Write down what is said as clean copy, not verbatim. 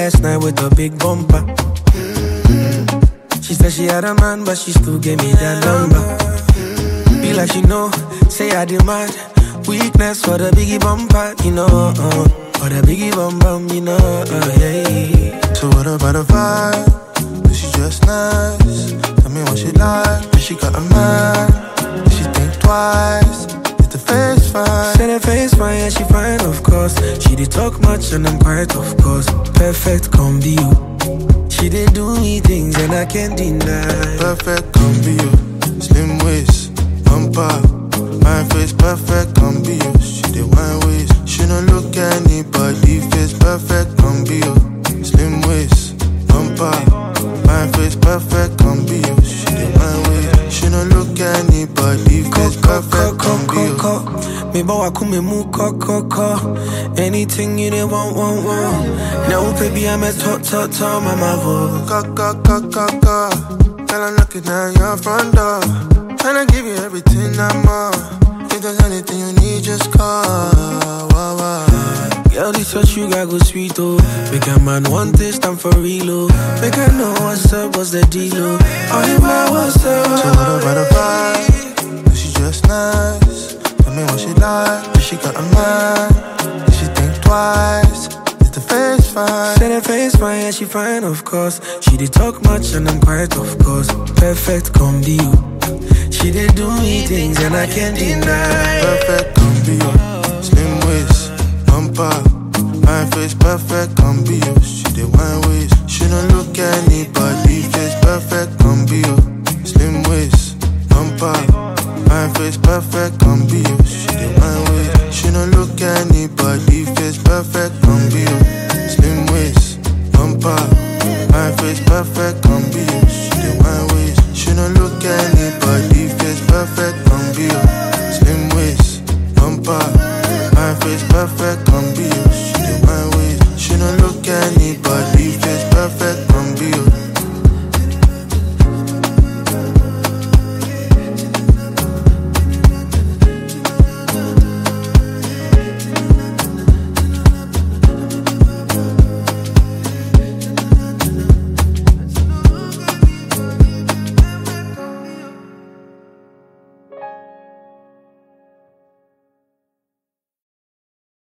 last night with a big bumper. She said she had a man, but she still gave me that number. Be like she know, say I demand weakness for the biggie bumper, you know. For the biggie bum bum, you know. Yeah. So what about the vibe? Is she just nice? Tell me what she like. If she got a man, did she think twice? Is the face fine? Said her face fine, yeah, she fine, of course. She did talk much and I'm quiet, of course. Perfect combi, you. She did do me things and I can't deny. Perfect combi, you. Slim waist, bumper. My face perfect combi, you. She did wine waist. She don't look anybody face. Perfect combi, you. Slim waist, bumper. My face perfect combi, you. She did wine waist. She don't look anybody face. Perfect combi, you. Me bawa kume mu ko. Anything you dey want. Now baby I'm a top mama vo. Ka. Girl, I'm knocking at your front door. Tryna give you everything I'm on. If there's anything you need, just call. Girl, this your sugar go sweet, oh. Make a man want this, time for real, oh. Make I know what's up, what's the deal, oh. All you mind, what's up? So what about the vibe? Is she just nice? Tell me what she like. If she got a man, did she think twice? Is the face fine? Said her face fine, yeah, she fine, of course. She did talk much and I'm quiet, of course. Perfect combi, you. She did do me things and I can't deny. Perfect combi, you. Slim waist, bumper. My face perfect combi, you. She did wine waist. She don't look anybody face. Perfect combi, you. Slim waist, bumper. My face perfect combi, you. She did wine waist. She don't look anybody face. Perfect combi, you. Slim waist, bumper. My face perfect combi, you. She did wine waist. She don't look anybody face. Perfect combi, you. Slim waist, bumper. My face perfect